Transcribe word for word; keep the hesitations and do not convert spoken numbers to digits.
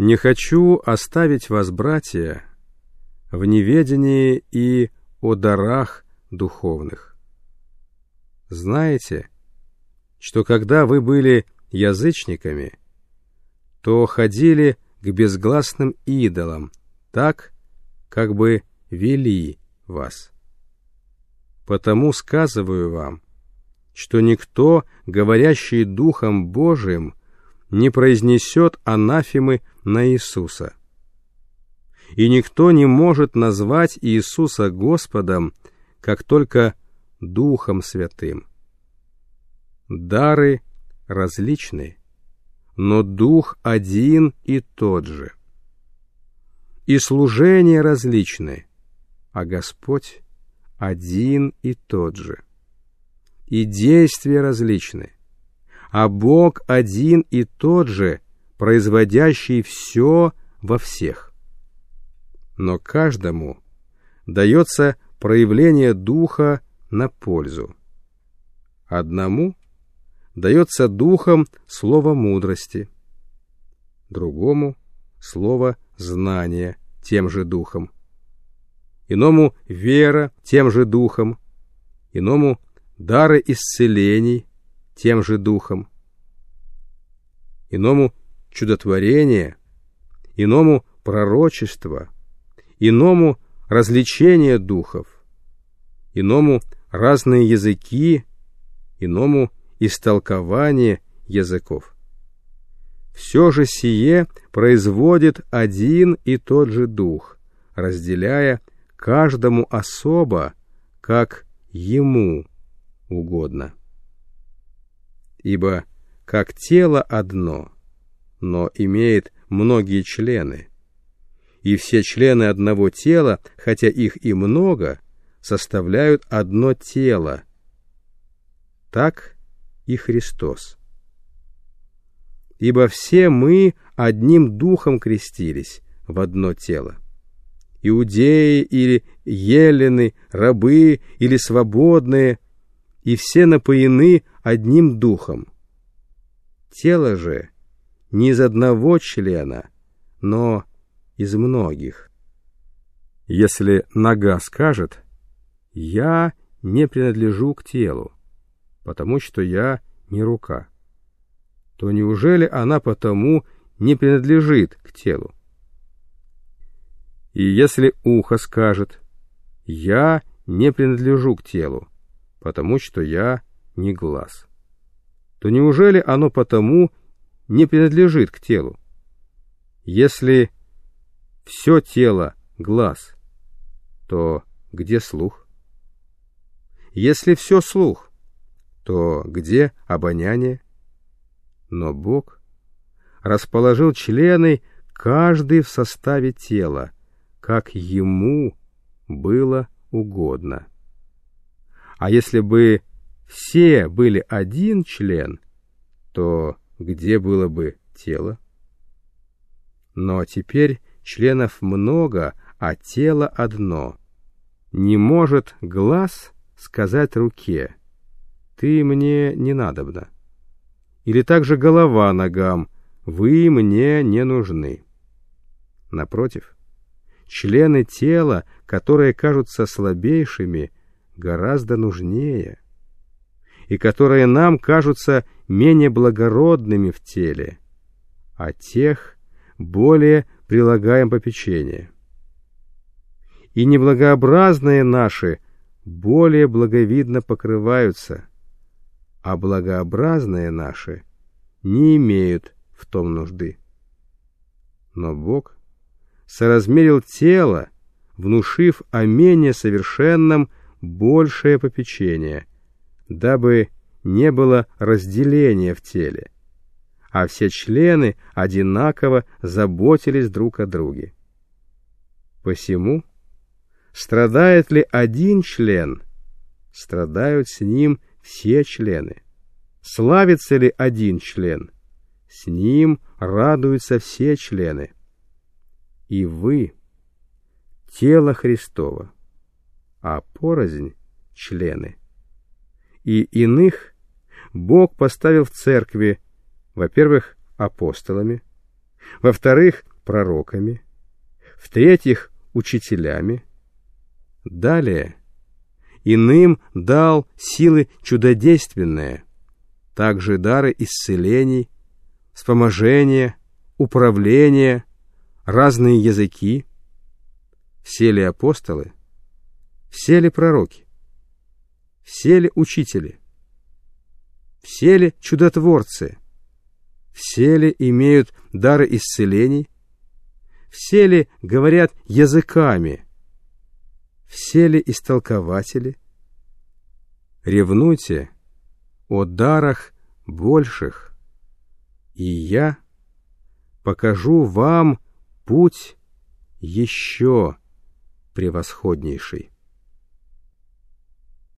Не хочу оставить вас, братья, в неведении и о дарах духовных. Знаете, что когда вы были язычниками, то ходили к безгласным идолам, так, как бы вели вас. Потому сказываю вам, что никто, говорящий Духом Божиим, не произнесет анафемы на Иисуса. И никто не может назвать Иисуса Господом, как только Духом Святым. Дары различны, но Дух один и тот же. И служения различны, а Господь один и тот же. И действия различны, а Бог один и тот же, производящий все во всех. Но каждому дается проявление Духа на пользу. Одному дается Духом слово мудрости, другому слово знания тем же Духом, иному вера тем же Духом, иному дары исцелений тем же Духом, иному чудотворение, иному пророчество, иному развлечение духов, иному разные языки, иному истолкование языков. Все же сие производит один и тот же Дух, разделяя каждому особо, как ему угодно. Ибо как тело одно, но имеет многие члены, и все члены одного тела, хотя их и много, составляют одно тело, так и Христос. Ибо все мы одним духом крестились в одно тело. Иудеи или елены, рабы или свободные, и все напоены одним духом. Тело же не из одного члена, но из многих. Если нога скажет: «Я не принадлежу к телу, потому что я не рука», то неужели она потому не принадлежит к телу? И если ухо скажет: «Я не принадлежу к телу, потому что я не глаз», то неужели оно потому не принадлежит к телу? Если все тело — глаз, то где слух? Если все слух, то где обоняние? Но Бог расположил члены, каждый в составе тела, как ему было угодно. А если бы все были один член, то где было бы тело? Но теперь членов много, а тело одно. Не может глаз сказать руке: «Ты мне не надобна». Или также голова ногам: «Вы мне не нужны». Напротив, члены тела, которые кажутся слабейшими, гораздо нужнее, и которые нам кажутся менее благородными в теле, а тех более прилагаем попечение. И неблагообразные наши более благовидно покрываются, а благообразные наши не имеют в том нужды. Но Бог соразмерил тело, внушив о менее совершенном большее попечение, дабы не было разделения в теле, а все члены одинаково заботились друг о друге. Посему, страдает ли один член, страдают с ним все члены. Славится ли один член, с ним радуются все члены. И вы — тело Христово, а порознь — члены. И иных Бог поставил в церкви, во-первых, апостолами, во-вторых, пророками, в-третьих, учителями. Далее, иным дал силы чудодейственные, также дары исцелений, вспоможения, управления, разные языки. Все ли апостолы? Все ли пророки? Все ли учители? Все ли чудотворцы? Все ли имеют дары исцелений? Все ли говорят языками? Все ли истолкователи? Ревнуйте о дарах больших, и я покажу вам путь еще превосходнейший.